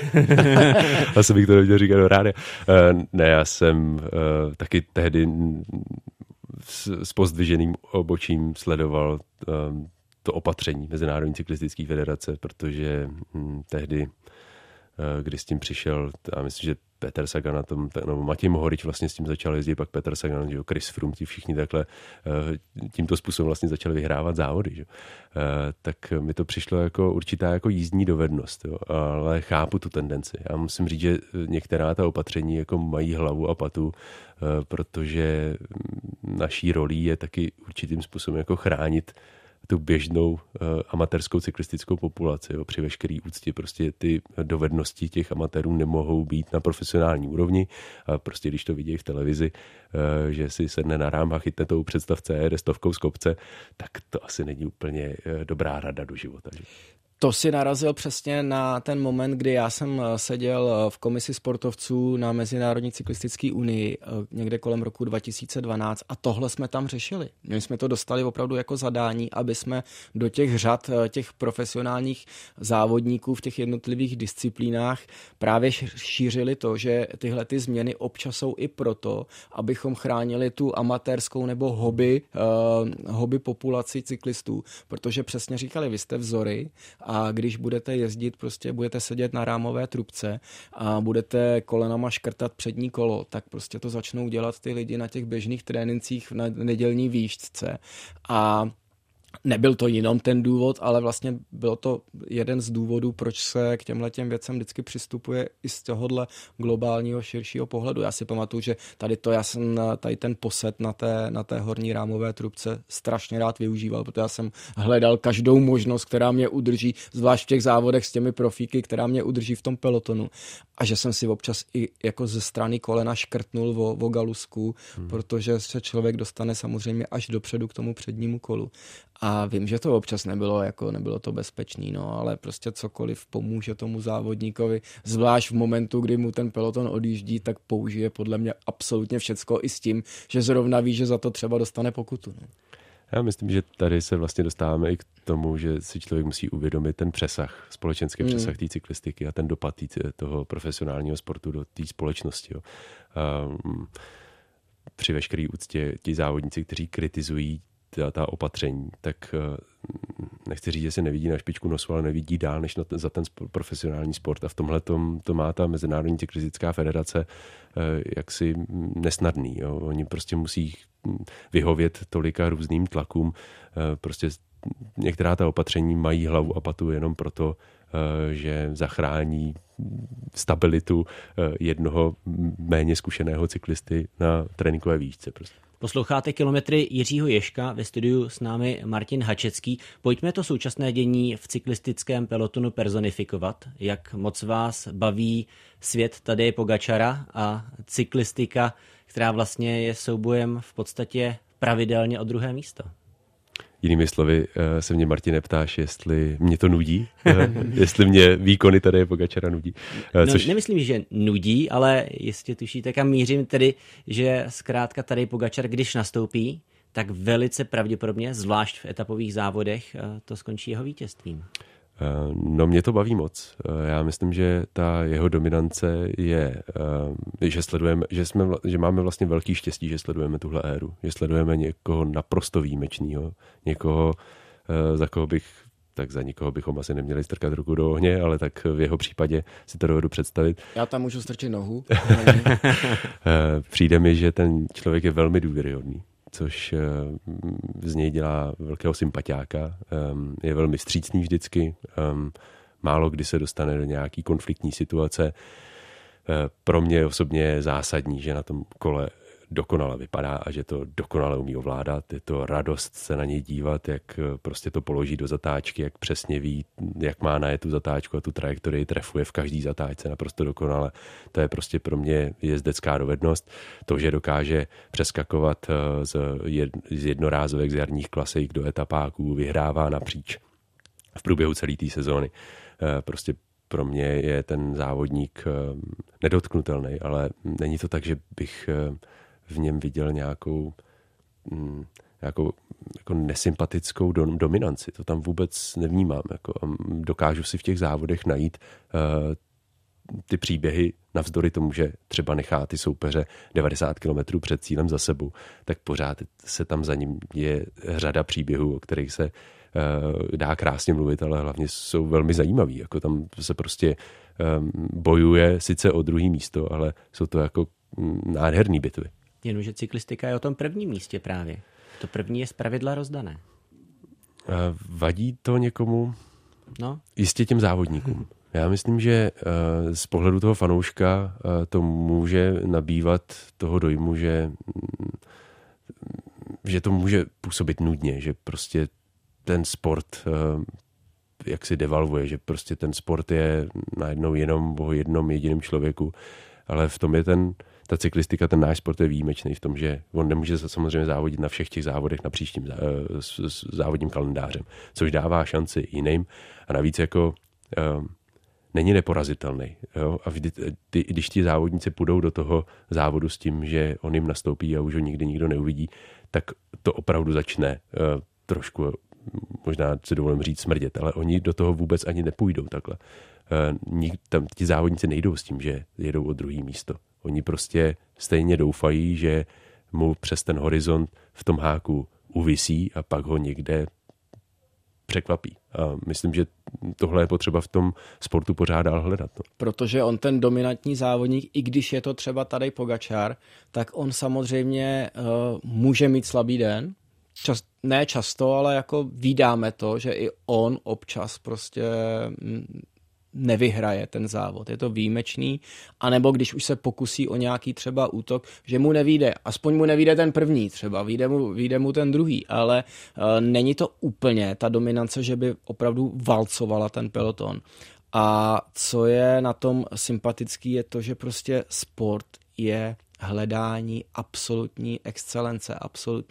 Asi bych to neměl říkat do rádia. Ne, já jsem taky tehdy s pozdviženým obočím sledoval to opatření Mezinárodní cyklistické federace, protože tehdy, když s tím přišel, já myslím, že Peter Sagan na tom, no Matěj Mohorič vlastně s tím začal jezdit, pak Peter Sagan, že Chris Froome, ti všichni takhle tímto způsobem vlastně začali vyhrávat závody. Že? Tak mi to přišlo jako určitá jako jízdní dovednost, jo? Ale chápu tu tendenci. Já musím říct, že některá ta opatření jako mají hlavu a patu, protože naší rolí je taky určitým způsobem jako chránit tu běžnou amatérskou cyklistickou populaci. Jo. Při veškerý úctě prostě ty dovednosti těch amatérů nemohou být na profesionální úrovni a prostě když to vidí v televizi, že si sedne na rám a chytne tou představce, jede 100 z kopce, tak to asi není úplně dobrá rada do života. Že? To si narazil přesně na ten moment, kdy já jsem seděl v komisi sportovců na Mezinárodní cyklistické unii někde kolem roku 2012 a tohle jsme tam řešili. My jsme to dostali opravdu jako zadání, aby jsme do těch řad těch profesionálních závodníků v těch jednotlivých disciplínách právě šířili to, že tyhle ty změny občas jsou i proto, abychom chránili tu amatérskou nebo hobby populaci cyklistů, protože přesně říkali, vy jste vzory a když budete jezdit, prostě budete sedět na rámové trubce a budete kolenama škrtat přední kolo, tak prostě to začnou dělat ty lidi na těch běžných trénincích na nedělní výšce. A nebyl to jenom ten důvod, ale vlastně bylo to jeden z důvodů, proč se k těmhletěm věcem vždycky přistupuje i z tohohle globálního širšího pohledu. Já si pamatuju, že já jsem tady ten poset na té horní rámové trubce strašně rád využíval, protože já jsem hledal každou možnost, která mě udrží, zvlášť v těch závodech s těmi profíky, která mě udrží v tom pelotonu. A že jsem si občas i jako ze strany kolena škrtnul o galusku, protože se člověk dostane samozřejmě až dopředu k tomu přednímu kolu. A vím, že to občas nebylo to bezpečný, no, ale prostě cokoliv pomůže tomu závodníkovi, zvlášť v momentu, kdy mu ten peloton odjíždí, tak použije podle mě absolutně všecko i s tím, že zrovna ví, že za to třeba dostane pokutu. No. Já myslím, že tady se vlastně dostáváme i k tomu, že si člověk musí uvědomit ten přesah, společenský přesah té cyklistiky a ten dopad toho profesionálního sportu do té společnosti. Jo. Při veškeré úctě ti závodníci, kteří kritizují ta opatření, tak nechci říct, že se nevidí na špičku nosu, ale nevidí dál než za ten profesionální sport. A v tomhle to má ta Mezinárodní cyklistická federace jaksi nesnadný. Jo. Oni prostě musí vyhovět tolika různým tlakům. Prostě některá ta opatření mají hlavu a patu jenom proto, že zachrání stabilitu jednoho méně zkušeného cyklisty na tréninkové výšce. Prostě. Posloucháte Kilometry Jiřího Ježka, ve studiu s námi Martin Hačecký. Pojďme to současné dění v cyklistickém pelotonu personifikovat. Jak moc vás baví svět Tadeje Pogačara a cyklistika, která vlastně je soubojem v podstatě pravidelně o druhé místo? Jinými slovy se mě, Martine, ptáš, jestli mě to nudí, jestli mě výkony Tadeje Pogačara nudí. Nemyslím, že nudí, ale jistě tušíte, kam mířím, tedy, že zkrátka Tadej Pogačar, když nastoupí, tak velice pravděpodobně, zvlášť v etapových závodech, to skončí jeho vítězstvím. No, mě to baví moc. Já myslím, že ta jeho dominance je, že máme vlastně velký štěstí, že sledujeme tuhle éru, že sledujeme někoho naprosto výjimečného, někoho, za nikoho bychom asi neměli strkat ruku do ohně, ale tak v jeho případě si to dovedu představit. Já tam můžu strčit nohu. Přijde mi, že ten člověk je velmi důvěryhodný, což z něj dělá velkého sympatiáka. Je velmi vstřícný vždycky. Málo kdy se dostane do nějaký konfliktní situace. Pro mě osobně je zásadní, že na tom kole dokonale vypadá a že to dokonale umí ovládat. Je to radost se na něj dívat, jak prostě to položí do zatáčky, jak přesně ví, jak má najet tu zatáčku a tu trajektorii trefuje v každý zatáčce naprosto dokonale. To je prostě pro mě jezdecká dovednost. To, že dokáže přeskakovat z jednorázovek, z jarních klasik do etapáků, vyhrává napříč v průběhu celé té sezóny. Prostě pro mě je ten závodník nedotknutelný, ale není to tak, že bych v něm viděl nějakou jako nesympatickou dominanci. To tam vůbec nevnímám. Dokážu si v těch závodech najít ty příběhy, navzdory tomu, že třeba nechá ty soupeře 90 km před cílem za sebou, tak pořád se tam za ním je řada příběhů, o kterých se dá krásně mluvit, ale hlavně jsou velmi zajímavý. Jako tam se prostě bojuje sice o druhý místo, ale jsou to jako nádherný bitvy. Jenomže cyklistika je o tom prvním místě právě. To první je zpravidla rozdané. Vadí to někomu? No. Jistě těm závodníkům. Já myslím, že z pohledu toho fanouška to může nabývat toho dojmu, že to může působit nudně, že prostě ten sport jak si devalvuje, že prostě ten sport je najednou jenom o jednom jediném člověku, ale v tom je ta cyklistika, ten náš sport je výjimečný v tom, že on nemůže samozřejmě závodit na všech těch závodech napříč tím závodním kalendářem, což dává šanci jiným a navíc jako není neporazitelný. Jo? A když ti závodníci půjdou do toho závodu s tím, že on jim nastoupí a už ho nikdy nikdo neuvidí, tak to opravdu začne trošku, možná si dovolím říct, smrdět, ale oni do toho vůbec ani nepůjdou takhle. Tam ti závodníci nejdou s tím, že jedou o druhý místo. Oni prostě stejně doufají, že mu přes ten horizont v tom háku uvisí a pak ho někde překvapí. A myslím, že tohle je potřeba v tom sportu pořád dál hledat. No. Protože on ten dominantní závodník, i když je to třeba Tadej Pogačar, tak on samozřejmě může mít slabý den. Ne často, ale jako vídáme to, že i on občas prostě nevyhraje ten závod. Je to výjimečný. A nebo když už se pokusí o nějaký třeba útok, že mu nevyjde. Aspoň mu nevyjde ten první třeba, vyjde mu ten druhý. Ale není to úplně ta dominance, že by opravdu valcovala ten peloton. A co je na tom sympatický, je to, že prostě sport je hledání absolutní excelence,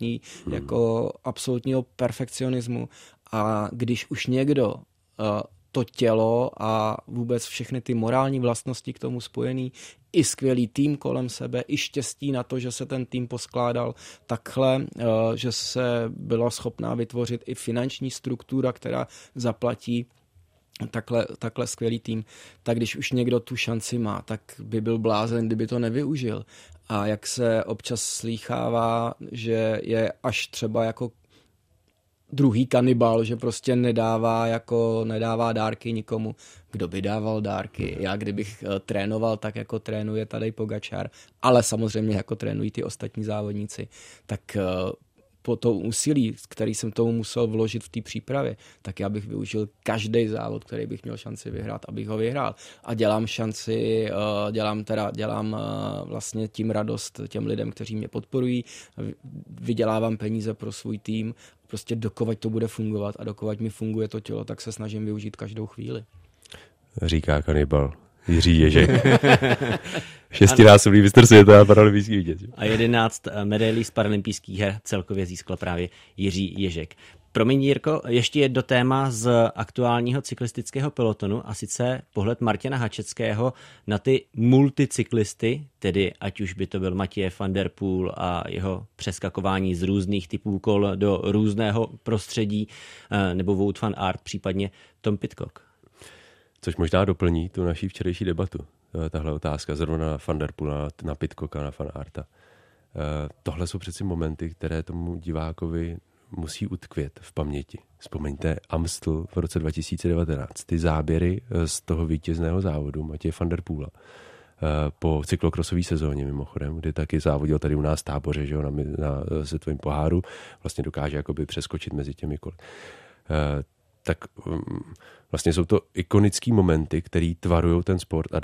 absolutního perfekcionismu. A když už někdo to tělo a vůbec všechny ty morální vlastnosti k tomu spojený, i skvělý tým kolem sebe, i štěstí na to, že se ten tým poskládal takhle, že se byla schopná vytvořit i finanční struktura, která zaplatí takhle skvělý tým, tak když už někdo tu šanci má, tak by byl blázen, kdyby to nevyužil. A jak se občas slýchává, že je až třeba jako druhý kanibal, že prostě nedává dárky nikomu. Kdo by dával dárky? Já kdybych trénoval tak, jako trénuje Tadej Pogačar, ale samozřejmě jako trénují ty ostatní závodníci, tak po to úsilí, který jsem tomu musel vložit v té přípravě, tak já bych využil každý závod, který bych měl šanci vyhrát, abych ho vyhrál. A dělám vlastně tím radost těm lidem, kteří mě podporují, vydělávám peníze pro svůj tým, prostě dokud to bude fungovat a dokud mi funguje to tělo, tak se snažím využít každou chvíli. Říká kanibal Jiří Ježek. 6násobný mistr světa a paralympijský vítěz. A 11 medailí z paralympijských her celkově získal právě Jiří Ježek. Promiň, Jirko, ještě jedno téma z aktuálního cyklistického pelotonu, a sice pohled Martina Hačeckého na ty multicyklisty, tedy ať už by to byl Mathieu van der Poel a jeho přeskakování z různých typů kol do různého prostředí, nebo Wout van Aert, případně Tom Pidcock. Což možná doplní tu naší včerejší debatu, tahle otázka, zrovna na Van der Poela, na Pidcocka, na Van Aerta. Tohle jsou přeci momenty, které tomu divákovi musí utkvět v paměti. Vzpomeňte Amstel v roce 2019, ty záběry z toho vítězného závodu Mathieu van der Poela po cyklokrosové sezóně mimochodem, kdy taky závodil tady u nás v Táboře, že jo, na světovém poháru, vlastně dokáže jakoby přeskočit mezi těmi koly. Tak vlastně jsou to ikonické momenty, které tvarují ten sport a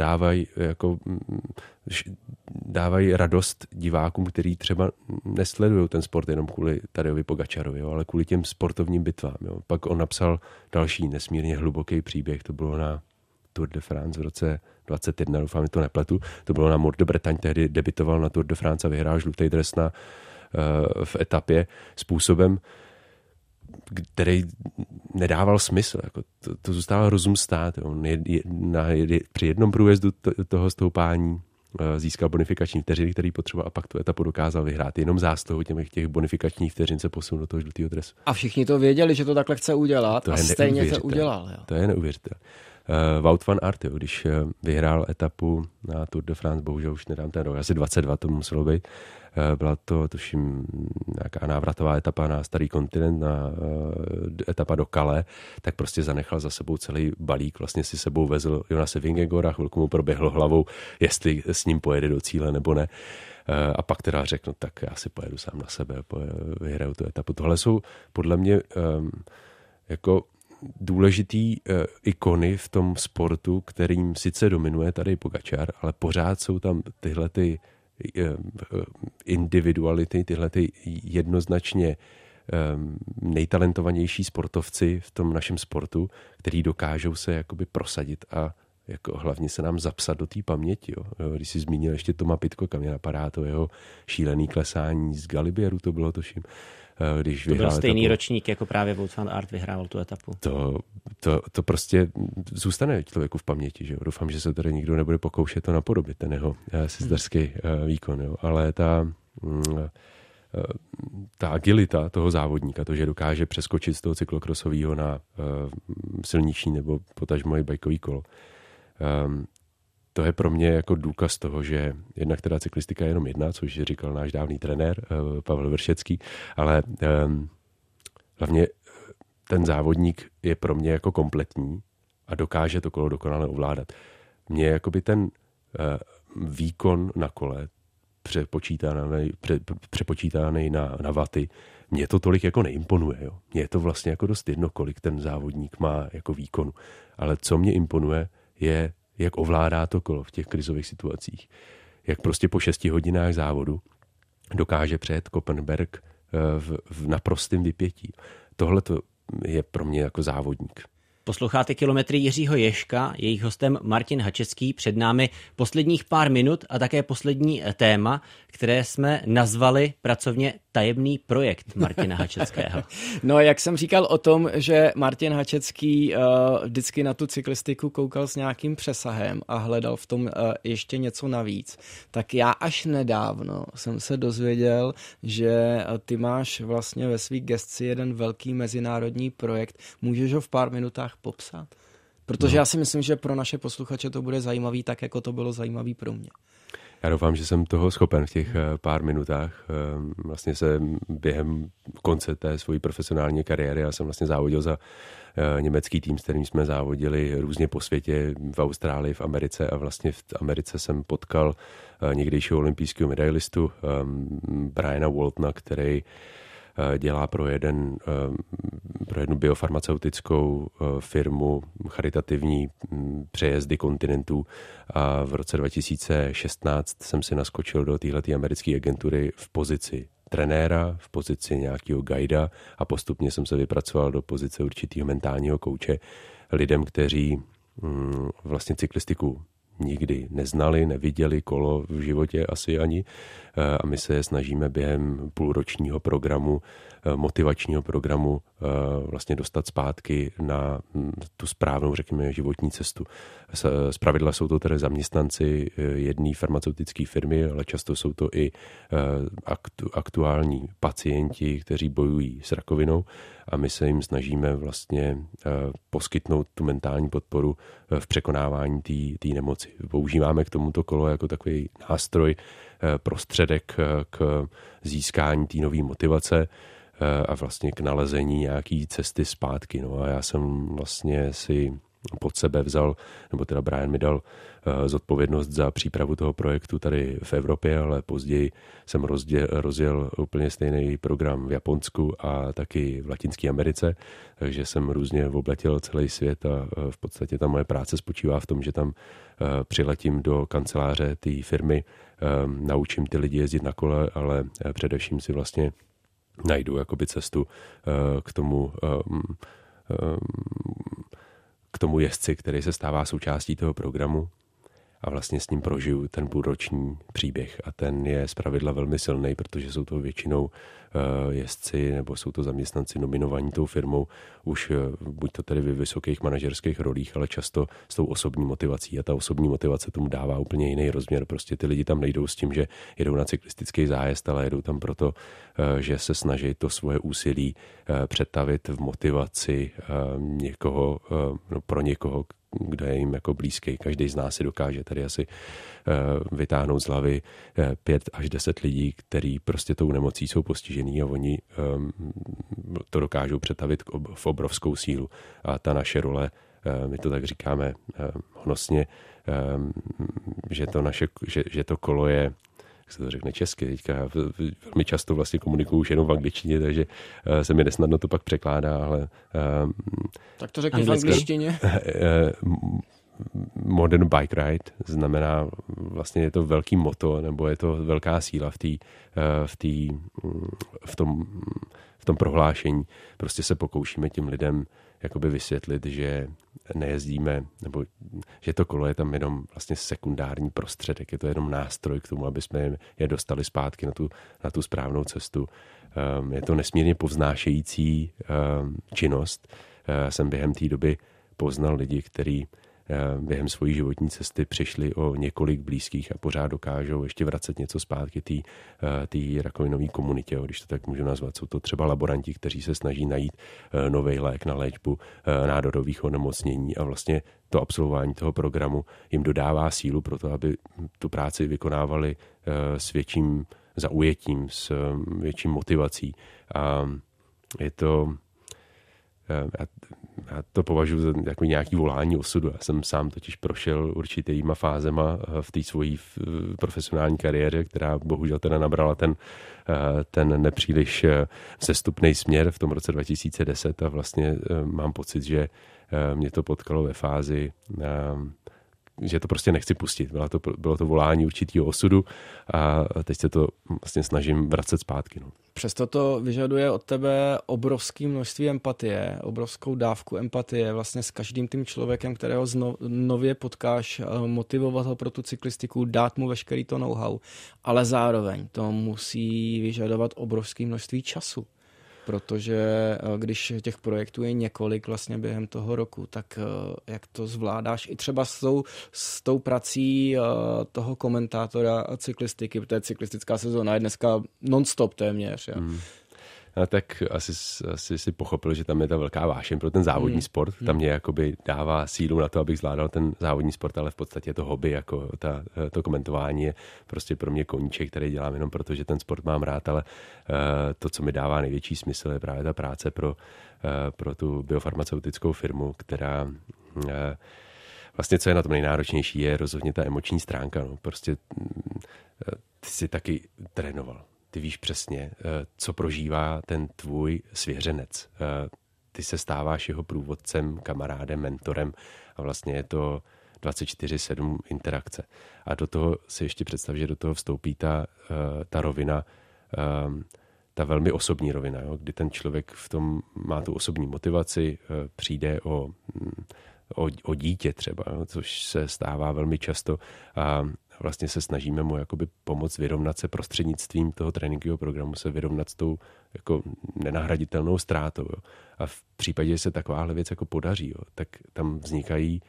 dávají radost divákům, kteří třeba nesledují ten sport jenom kvůli Tadejovi Pogačarovi, jo, ale kvůli těm sportovním bitvám. Jo. Pak on napsal další nesmírně hluboký příběh, to bylo na Tour de France v roce 2021, doufám, že to nepletu, to bylo na Mur de Bretagne, tehdy debitoval na Tour de France a vyhrál žlutý dres v etapě způsobem, který nedával smysl. Jako to zůstával rozum stát. On při jednom průjezdu toho stoupání získal bonifikační vteřiny, který potřeboval, a pak tu etapu dokázal vyhrát. Jenom zásluhou těch bonifikačních vteřin se posunul do toho žlutého dresu. A všichni to věděli, že to takhle chce udělat, a stejně to udělal. Jo. To je neuvěřitelné. Wout van Aert, když vyhrál etapu na Tour de France, bohužel už nedám ten rok, asi 22 to muselo být, byla to, tuším, nějaká návratová etapa na Starý kontinent, etapa do Calais, tak prostě zanechal za sebou celý balík, vlastně si sebou vezl Jonase Vingegaarda, chvilku mu proběhlo hlavou, jestli s ním pojede do cíle nebo ne. A pak teda řekl, tak já si pojedu sám na sebe, vyhraju tu etapu. Tohle jsou podle mě jako důležitý ikony v tom sportu, kterým sice dominuje tady Pogačar, ale pořád jsou tam tyhle ty individuality, tyhle ty jednoznačně nejtalentovanější sportovci v tom našem sportu, který dokážou se jakoby prosadit a jako hlavně se nám zapsat do té paměti. Jo. Když jsi zmínil ještě Toma Pidcocka, mě napadá to jeho šílený klesání z Galibieru, to bylo tuším. Když to byl stejný etapu, ročník, jako právě Wout van Aert vyhrával tu etapu. To prostě zůstane člověku v paměti. Že jo? Doufám, že se tady nikdo nebude pokoušet to napodobit, ten jeho sezdarský výkon. Jo? Ale ta agilita toho závodníka, to, že dokáže přeskočit z toho cyklokrosového na silniční nebo potažmo i bajkový kolo, to je pro mě jako důkaz toho, že jednak teda cyklistika je jenom jedna, což říkal náš dávný trenér Pavel Vršecký, ale hlavně ten závodník je pro mě jako kompletní a dokáže to kolo dokonale ovládat. Mně jakoby ten výkon na kole přepočítaný na vaty, mně to tolik jako neimponuje. Jo. Mně je to vlastně jako dost jedno, kolik ten závodník má jako výkonu. Ale co mě imponuje, je jak ovládá to kolo v těch krizových situacích. Jak prostě po 6 hodinách závodu dokáže přejet Koppenberg v naprostém vypětí. Tohle je pro mě jako závodník. Posloucháte Kilometry Jiřího Ježka, jejich hostem Martin Hačecký, před námi posledních pár minut a také poslední téma, které jsme nazvali pracovně tajemný projekt Martina Hačeckého? No, jak jsem říkal o tom, že Martin Hačecký vždycky na tu cyklistiku koukal s nějakým přesahem a hledal v tom ještě něco navíc, tak já až nedávno jsem se dozvěděl, že ty máš vlastně ve svý gesci jeden velký mezinárodní projekt. Můžeš ho v pár minutách popsat? Protože já si myslím, že pro naše posluchače to bude zajímavý, tak jako to bylo zajímavý pro mě. Já doufám, že jsem toho schopen v těch pár minutách. Vlastně se během konce té svojí profesionální kariéry, já jsem vlastně závodil za německý tým, s kterým jsme závodili různě po světě, v Austrálii, v Americe, a vlastně v Americe jsem potkal někdejšího olympijského medailistu Briana Waltona, který dělá pro jednu biofarmaceutickou firmu charitativní přejezdy kontinentů, a v roce 2016 jsem si naskočil do téhleté americké agentury v pozici trenéra, v pozici nějakého guida a postupně jsem se vypracoval do pozice určitého mentálního kouče lidem, kteří vlastně cyklistiku nikdy neznali, neviděli kolo v životě asi ani, a my se snažíme během půlročního programu, motivačního programu vlastně dostat zpátky na tu správnou, řekněme, životní cestu. Zpravidla jsou to tedy zaměstnanci jedné farmaceutické firmy, ale často jsou to i aktuální pacienti, kteří bojují s rakovinou, a my se jim snažíme vlastně poskytnout tu mentální podporu v překonávání té nemoci. Používáme k tomuto kolo jako takový nástroj, prostředek k získání té nové motivace a vlastně k nalezení nějaký cesty zpátky. No a já jsem vlastně si pod sebe vzal, nebo teda Brian mi dal zodpovědnost za přípravu toho projektu tady v Evropě, ale později jsem rozjel úplně stejný program v Japonsku a taky v Latinské Americe, takže jsem různě obletěl celý svět a v podstatě ta moje práce spočívá v tom, že tam přiletím do kanceláře té firmy, naučím ty lidi jezdit na kole, ale především si vlastně najdu jakoby cestu k tomu jezdci, který se stává součástí toho programu, a vlastně s ním prožiju ten půlroční příběh. A ten je zpravidla velmi silný, protože jsou to většinou jezdci nebo jsou to zaměstnanci nominovaní tou firmou, už buď to tedy ve vysokých manažerských rolích, ale často s tou osobní motivací. A ta osobní motivace tomu dává úplně jiný rozměr. Prostě ty lidi tam nejdou s tím, že jedou na cyklistický zájezd, ale jedou tam proto, že se snaží to svoje úsilí přetavit v motivaci někoho, pro někoho, kdo je jim jako blízký. Každý z nás si dokáže tady asi vytáhnout z hlavy 5 až 10 lidí, který prostě tou nemocí jsou postižený, a oni to dokážou přetavit v obrovskou sílu. A ta naše role, my to tak říkáme honosně, že to kolo je, jak se to řekne česky, teďka velmi často vlastně komunikuju už jenom v angličtině, takže se mi nesnadno to pak překládá, ale... Tak to řekni v angličtině. Modern bike ride znamená, vlastně je to velký moto, nebo je to velká síla v tom prohlášení. Prostě se pokoušíme tím lidem jakoby vysvětlit, že nejezdíme, nebo že to kolo je tam jenom vlastně sekundární prostředek, je to jenom nástroj k tomu, aby jsme je dostali zpátky na tu správnou cestu. Je to nesmírně povznášející činnost. Jsem během té doby poznal lidi, kteří během svojí životní cesty přišli o několik blízkých a pořád dokážou ještě vracet něco zpátky té rakovinové komunitě, když to tak můžu nazvat. Jsou to třeba laboranti, kteří se snaží najít nový lék na léčbu nádorových onemocnění, a vlastně to absolvování toho programu jim dodává sílu pro to, aby tu práci vykonávali s větším zaujetím, s větší motivací. A je to... Já to považuji za jako nějaký volání osudu. Já jsem sám totiž prošel určitýma fázema v té svojí profesionální kariéře, která bohužel teda nabrala ten nepříliš vzestupný směr v tom roce 2010, a vlastně mám pocit, že mě to potkalo ve fázi, že to prostě nechci pustit. Bylo to volání určitýho osudu a teď se to vlastně snažím vracet zpátky. No. Přesto to vyžaduje od tebe obrovské množství empatie, obrovskou dávku empatie vlastně s každým tím člověkem, kterého nově potkáš, motivovat ho pro tu cyklistiku, dát mu veškerý to know-how, ale zároveň to musí vyžadovat obrovské množství času. Protože když těch projektů je několik vlastně během toho roku, tak jak to zvládáš i třeba s tou prací toho komentátora cyklistiky, protože cyklistická sezóna je dneska non-stop téměř. A tak asi si pochopil, že tam je ta velká vášeň pro ten závodní sport. Tam mě jakoby dává sílu na to, abych zvládal ten závodní sport, ale v podstatě to hobby, jako to komentování je prostě pro mě koníček, který dělám jenom proto, že ten sport mám rád, ale to, co mi dává největší smysl, je právě ta práce pro tu biofarmaceutickou firmu, která vlastně, co je na tom nejnáročnější, je rozhodně ta emoční stránka. No. Prostě ty jsi taky trénoval. Ty víš přesně, co prožívá ten tvůj svěřenec. Ty se stáváš jeho průvodcem, kamarádem, mentorem a vlastně je to 24/7 interakce. A do toho si ještě představ, že do toho vstoupí ta rovina, ta velmi osobní rovina, jo? Kdy ten člověk v tom má tu osobní motivaci, přijde o dítě třeba, jo? Což se stává velmi často a vlastně se snažíme mu jakoby pomoct vyrovnat se prostřednictvím toho tréninkového programu, se vyrovnat s tou jako nenahraditelnou ztrátou. Jo. A v případě, že se takováhle věc jako podaří, jo, tak tam vznikají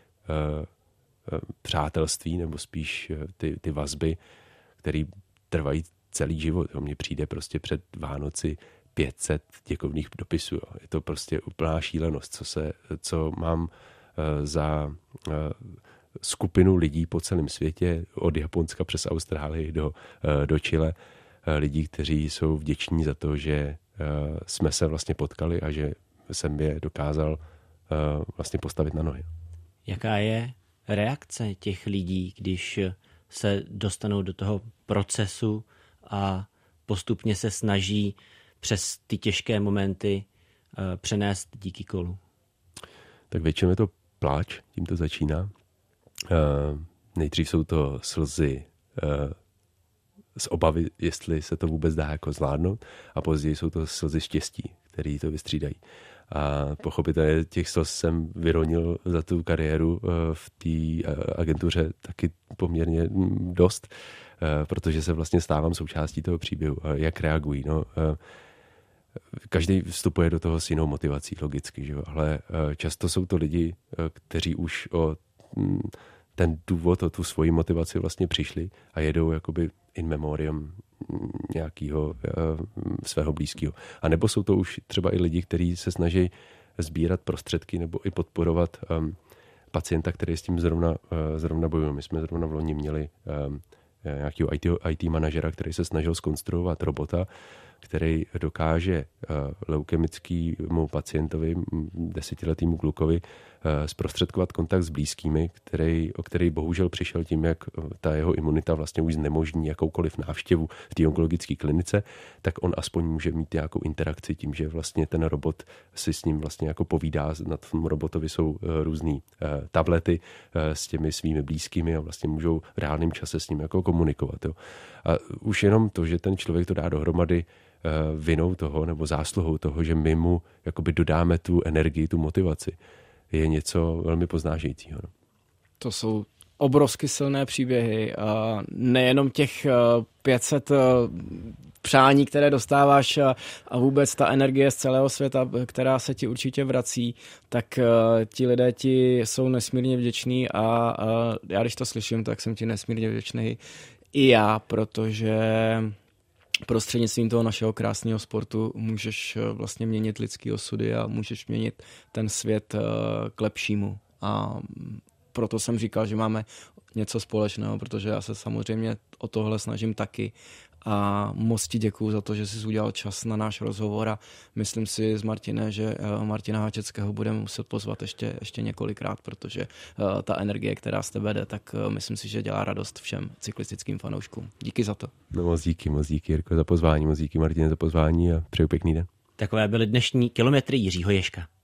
přátelství nebo spíš ty vazby, které trvají celý život. Jo. Mně přijde prostě před Vánoci 500 děkovných dopisů. Jo. Je to prostě úplná šílenost, co mám za skupinu lidí po celém světě, od Japonska přes Austrálii do Chile, lidí, kteří jsou vděční za to, že jsme se vlastně potkali a že jsem je dokázal vlastně postavit na nohy. Jaká je reakce těch lidí, když se dostanou do toho procesu a postupně se snaží přes ty těžké momenty přenést díky kolu? Tak většinou je to pláč, tím to začíná. Nejdřív jsou to slzy z obavy, jestli se to vůbec dá jako zvládnout, a později jsou to slzy štěstí, které to vystřídají. A pochopitelně těch slz jsem vyronil za tu kariéru v té agentuře taky poměrně dost, protože se vlastně stávám součástí toho příběhu. Jak reagují? No, každý vstupuje do toho s jinou motivací, logicky, že jo? Ale často jsou to lidi, kteří už o ten důvod, o tu svoji motivaci vlastně přišli a jedou jakoby in memoriam nějakého svého blízkého. A nebo jsou to už třeba i lidi, kteří se snaží sbírat prostředky nebo i podporovat pacienta, který s tím zrovna bojuje. My jsme zrovna v loni měli nějakého IT manažera, který se snažil zkonstruovat robota, který dokáže leukemickému pacientovi, 10letýmu klukovi, zprostředkovat kontakt s blízkými, o který bohužel přišel tím, jak ta jeho imunita vlastně už znemožní jakoukoliv návštěvu v té onkologické klinice, tak on aspoň může mít nějakou interakci tím, že vlastně ten robot si s ním vlastně jako povídá. Na tom robotovi jsou různý tablety s těmi svými blízkými a vlastně můžou v reálném čase s ním jako komunikovat. Jo. A už jenom to, že ten člověk to dá dohromady vinou toho nebo zásluhou toho, že my mu jakoby dodáme tu energii, tu motivaci, je něco velmi poznášejícího. No. To jsou obrovsky silné příběhy. Nejenom těch 500 přání, které dostáváš a vůbec ta energie z celého světa, která se ti určitě vrací, tak ti lidé ti jsou nesmírně vděční a já když to slyším, tak jsem ti nesmírně vděčný i já, protože prostřednictvím toho našeho krásného sportu můžeš vlastně měnit lidský osudy a můžeš měnit ten svět k lepšímu. A proto jsem říkal, že máme něco společného, protože já se samozřejmě o tohle snažím taky. A moc ti děkuju za to, že jsi udělal čas na náš rozhovor a myslím si s Martine, že Martina Háčeckého budeme muset pozvat ještě několikrát, protože ta energie, která z tebe jde, tak myslím si, že dělá radost všem cyklistickým fanouškům. Díky za to. No moc díky Jirko za pozvání, moc díky Martine za pozvání a přeju pěkný den. Takové byly dnešní kilometry Jiřího Ježka.